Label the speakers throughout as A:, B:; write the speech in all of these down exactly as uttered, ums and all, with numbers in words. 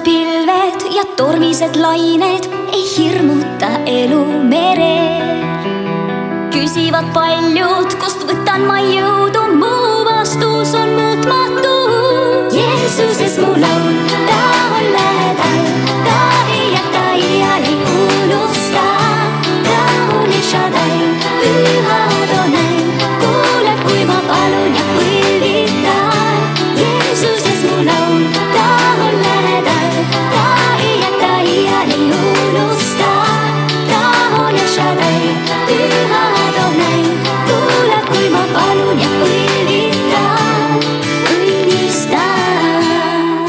A: pilved ja tormised lained ei hirmuta elu merel. Küsivad paljud, kust võtan ma jõudu, mu vastus on muutmatu. Jeesuses mu laul, ta on lähedal, ta ei jäta, iial ei unusta. Ta on Shaddai, püha Adonai, kuuleb, kui ma palun ja põlvitan. Jeesuses mu laul, ta on lähedal, ta ei jäta, iial ei unusta. Ta on Shaddai, püha Adonai, kuuleb, kui ma palun ja põlvitan, õnnistan.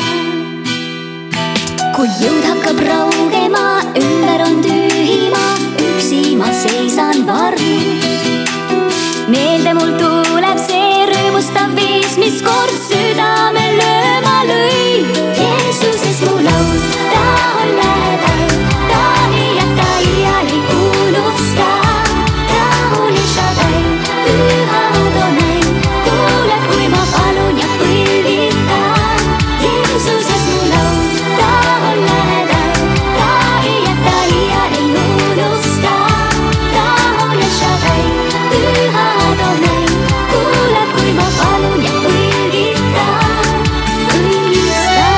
A: Kui jõud hakkab raugema, ümber on tühima, üksi ma seisan varjus. Meelde mul tuleb see rõõmustav viis, mis kord südame lööma lõi. Jeesuses mu laul, ta on lähedal, ta ei jäta, iial ei unusta. Ta on Shaddai, püha Adonai, kuuleb, kui ma palun ja põlvitan. Jeesuses mu laul, ta on lähedal, ta ei jäta, iial ei unusta. Ta on Shaddai, püha Adonai, kuuleb, kui ma palun ja põlvitan, õnnistan.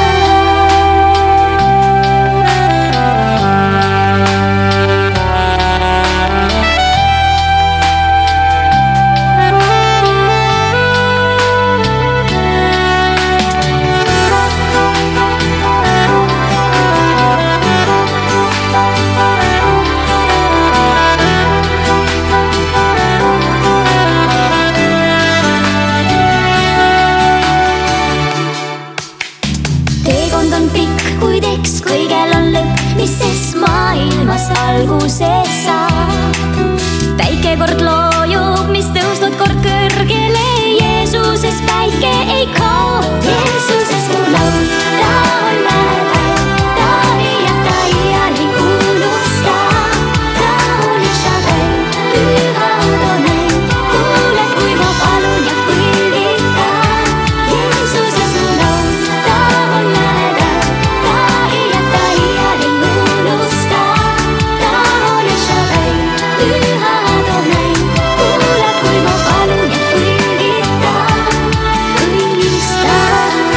A: Teekond on pikk, kuid eks kõigel on lõpp, mis ses maailmas alguse saab. Päike kord loojub, mis tõusnud kord kõrgele, Jeesuses päike ei kao. Jeesuses mu laul, ta on lähedal, ta ei jäta, iial ei unusta. Ta on Shaddai, püha Adonai, kuuleb, kui ma palun ja põlvitan. Jeesuses mu laul, ta on lähedal, ta ei jäta, iial ei unusta. Ta on Shaddai, püha Adonai, kuuleb, kui ma palun ja põlvitan, õnnistan.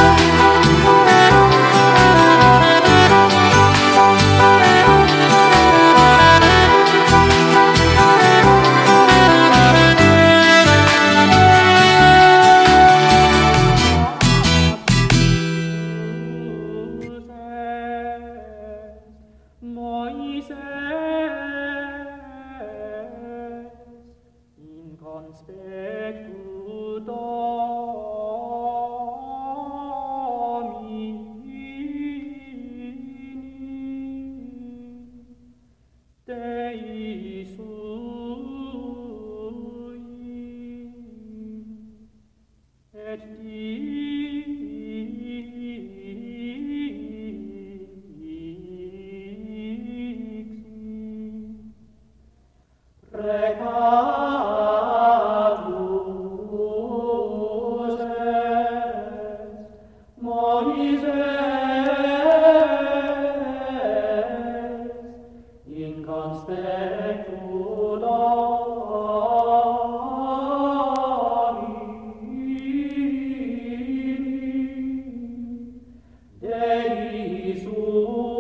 B: Moises, in conspectu Domini, Dei sui, et Precatus est Moises in conspectu Domini, Dei sui.